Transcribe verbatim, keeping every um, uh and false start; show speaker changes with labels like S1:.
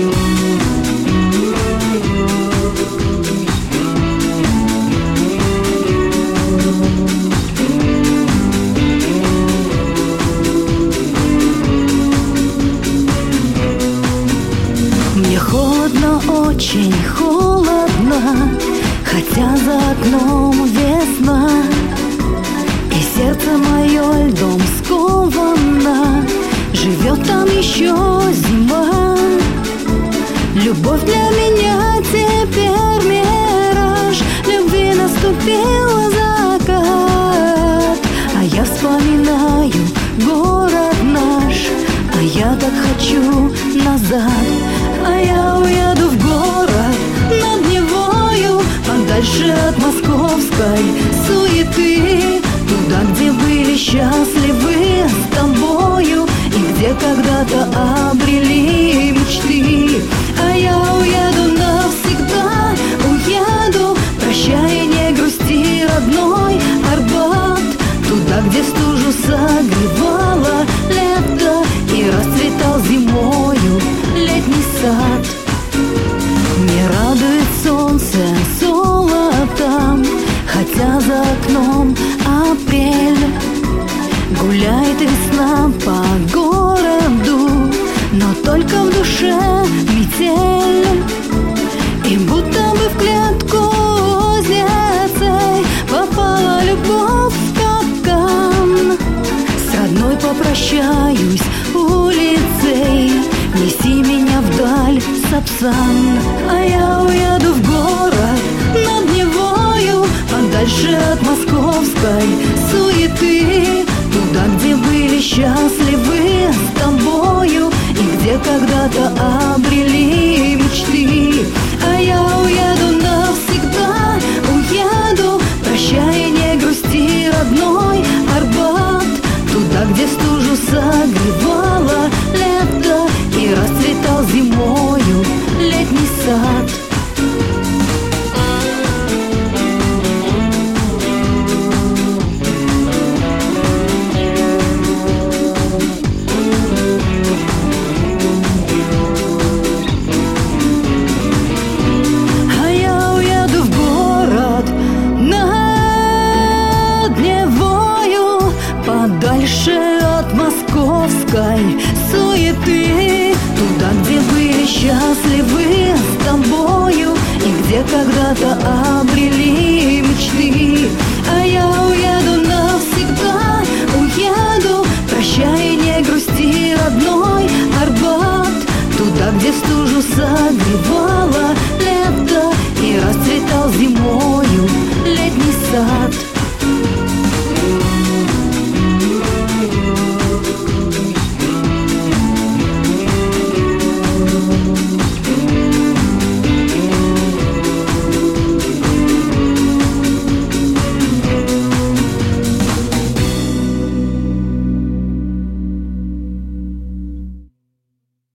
S1: Мне холодно, очень холодно, хотя за окном весна, и сердце мое льдом сковано, живет там еще зима. Любовь для меня теперь мираж, любви наступил закат, а я вспоминаю город наш, а я так хочу назад. А я уеду в город над Невою, подальше от московской суеты, туда, где были счастливы с тобою и где когда-то обрели мечты. А я уеду навсегда, уеду, прощай, не грусти, родной Арбат, туда, где стужу согревало лето и расцветал зимою летний сад. Не радует солнце золотом, хотя за окном апрель. Гуляет весна по городу, но только в душе метель. И будто бы в клетку кузнецей попала любовь в капкан. С родной попрощаюсь улицей, неси меня вдаль, Сапсан. А я уеду в город над Невою, подальше от московской суеты, туда, где были счастливы с тобою и где когда-то обрели мечты. А я уеду навсегда, уеду, прощай, не грусти, родной Арбат, туда, где стужу согревало лето и расцветал зимою летний сад. Подальше от московской суеты, туда, где были счастливы с тобою и где когда-то обрели мечты. А я уеду навсегда, уеду, прощай, не грусти, родной Арбат, туда, где стужу согревало лето и расцветал зимою летний сад.